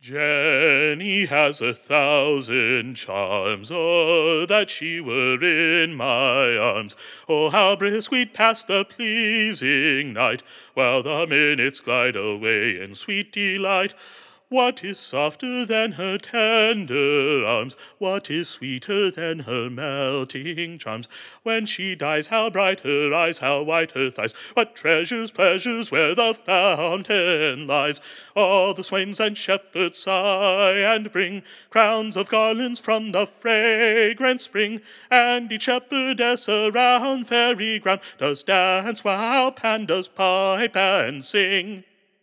Jenny has 1,000 charms, oh, that she were in my arms. Oh, how brisk we'd pass the pleasing night, while the minutes glide away in sweet delight. What is softer than her tender arms? What is sweeter than her melting charms? When she dies, how bright her eyes, how white her thighs. What treasures, pleasures, where the fountain lies. All the swains and shepherds sigh and bring crowns of garlands from the fragrant spring, and each shepherdess around fairy ground does dance while Pan does pipe and sing.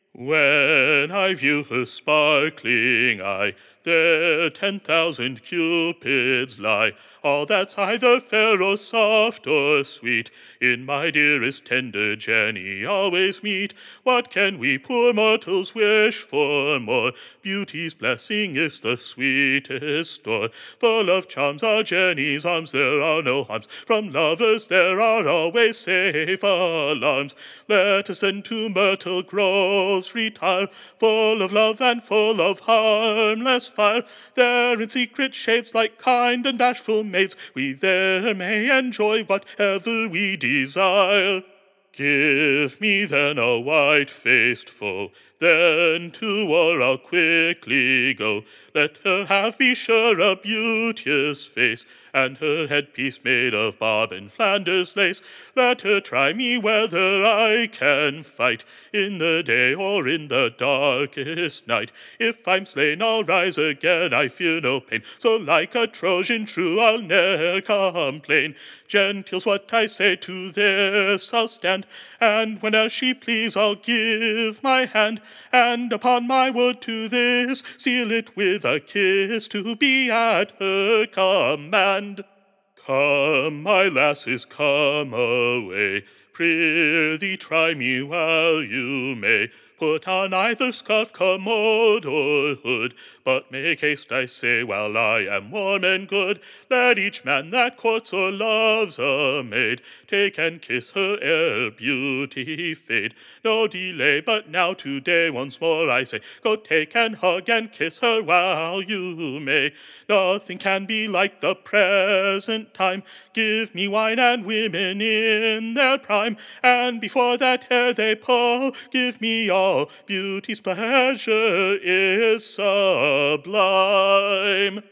When I view her sparkling eye, there 10,000 cupids lie, all that's either fair or soft or sweet, in my dearest tender Jenny always meet. What can we poor mortals wish for more? Beauty's blessing is the sweetest store. Full of charms are Jenny's arms, there are no harms. From lovers there are always safe alarms. Let us then to Myrtle Groves retire, full of love and full of harmless fire. There in secret shades, like kind and bashful maids, we there may enjoy whatever we desire. Give me then a white-faced foe, then to war I'll quickly go. Let her have, be sure, a beauteous face, and her headpiece made of bob and Flanders lace. Let her try me whether I can fight, in the day or in the darkest night. If I'm slain, I'll rise again, I fear no pain. So like a Trojan true, I'll ne'er complain. Gentiles, what I say, to this I'll stand, and whene'er she please, I'll give my hand. And upon my word to this, seal it with a kiss, to be at her command. Come, my lasses, come away. Prithee try me while you may. Put on either scarf, commode, or hood, but make haste, I say, while I am warm and good. Let each man that courts or loves a maid take and kiss her ere beauty fade. No delay, but now today once more I say, go take and hug and kiss her while you may. Nothing can be like the present time. Give me wine and women in their prime, and before that hair they pull, give me all. Beauty's pleasure is sublime.